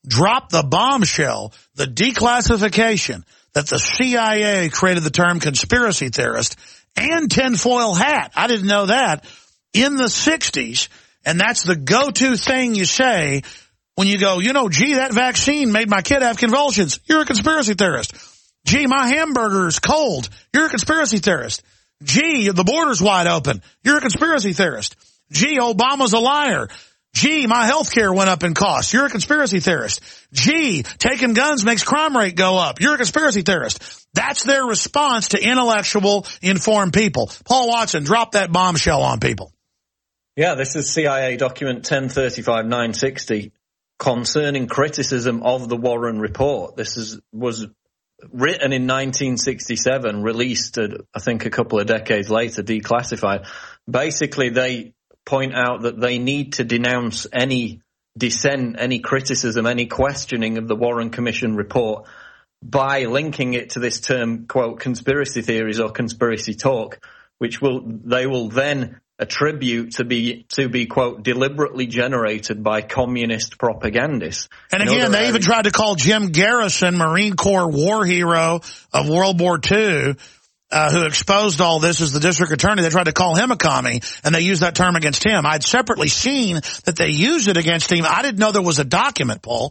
dropped the bombshell, the declassification that the CIA created the term conspiracy theorist and tinfoil hat. I didn't know that in the 60s. And that's the go-to thing you say when you go, gee, that vaccine made my kid have convulsions. You're a conspiracy theorist. Gee, my hamburger's cold. You're a conspiracy theorist. Gee, the border's wide open. You're a conspiracy theorist. Gee, Obama's a liar. Gee, my health care went up in cost. You're a conspiracy theorist. Gee, taking guns makes crime rate go up. You're a conspiracy theorist. That's their response to intellectual, informed people. Paul Watson, drop that bombshell on people. Yeah, this is CIA document 1035-960 concerning criticism of the Warren Report. This was written in 1967, released, I think, a couple of decades later, declassified. Basically, they point out that they need to denounce any dissent, any criticism, any questioning of the Warren Commission report by linking it to this term, quote, conspiracy theories or conspiracy talk, which they will then attribute to be quote deliberately generated by communist propagandists. And again, they even tried to call Jim Garrison, Marine Corps war hero of World War II, who exposed all this as the district attorney. They tried to call him a commie, and they used that term against him. I'd separately seen that they used it against him. I didn't know there was a document, Paul.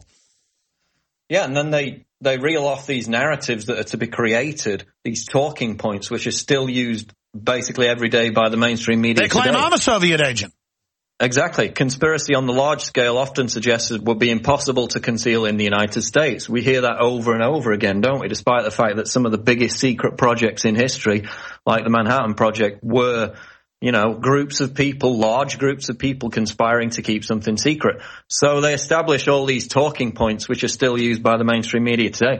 Yeah, and then they reel off these narratives that are to be created, these talking points, which are still used basically every day by the mainstream media. They claim today. I'm a Soviet agent. Exactly. Conspiracy on the large scale often suggested would be impossible to conceal in the United States. We hear that over and over again, don't we? Despite the fact that some of the biggest secret projects in history, like the Manhattan Project, were, groups of people, large groups of people conspiring to keep something secret. So they establish all these talking points which are still used by the mainstream media today.